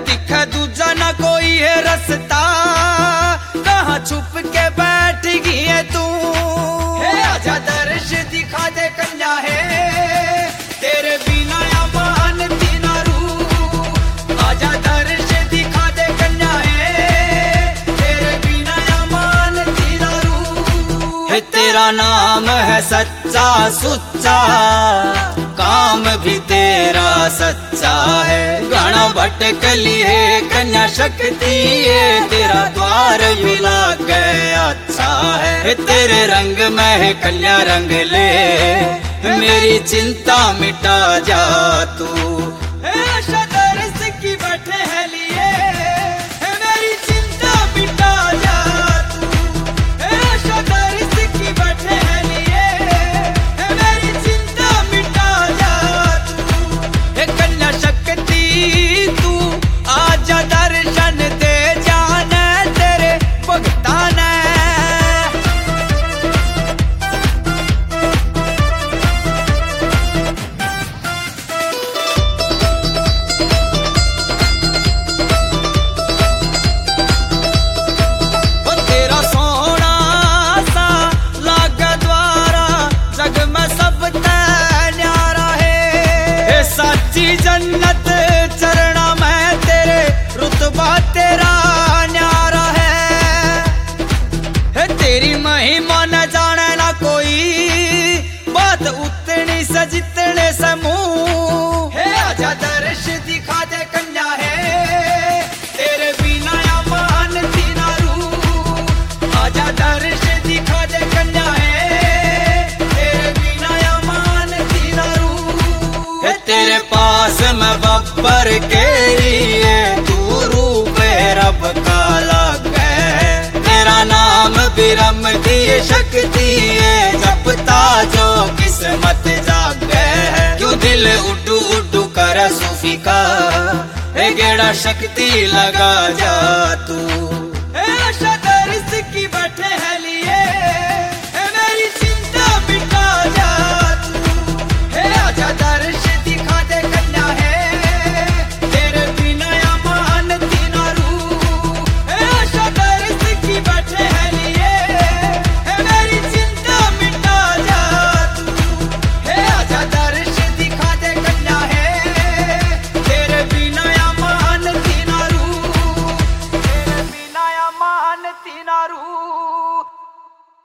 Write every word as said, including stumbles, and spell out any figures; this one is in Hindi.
दिखे दूजा ना कोई है रस्ता, कहाँ छुप के बैठ गई है तू। हे आजा दर्श दिखा दे कन्या है, तेरे बिना या मानती ना रूह। आजा दर्श दिखा दे कन्या है, तेरे बिना या मानती ना रूह। हे तेरा नाम है सच्चा सुच्चा, काम भी तेरा सच्चा है। गाना भटकली है कन्या शक्ति है, तेरा द्वार भी लागे अच्छा है। तेरे रंग में है कन्या रंग ले, मेरी चिंता मिटा जा तू। आशा दर्श की बैठे है लिए, मेरी चिंता मिटा जा तू। आशा दर्श की बैठे है लिए, मेरी चिंता मिटा जा तू। कन्या शक्ति तू आजा दर्शन दे जाने तेरे भगतान। तेरा सोना सा लागे द्वारा, जग में सब तै न्यारा है। सच्ची जन्नत चरणा में तेरे, रुतबा तेरा न्यारा है। तेरी महिमा न जाने ना कोई, बात उतनी से जितने से मुंह। हे आजा दर्श दिखा दे कन्या है, तेरे बिना या मानती ना रूह। आजा दर्श दिखा दे कन्या है, तेरे बिना या मानती ना रूह। तेरे पास मैं बब्बर के लिए, तू रूप रब का लागे। तेरा नाम बिरम की शक्ति है, जपता जो किस्मत जागे। क्यों दिल उड्डू उड्डू कर सूफी का, गेड़ा शक्ति लगा जा तू।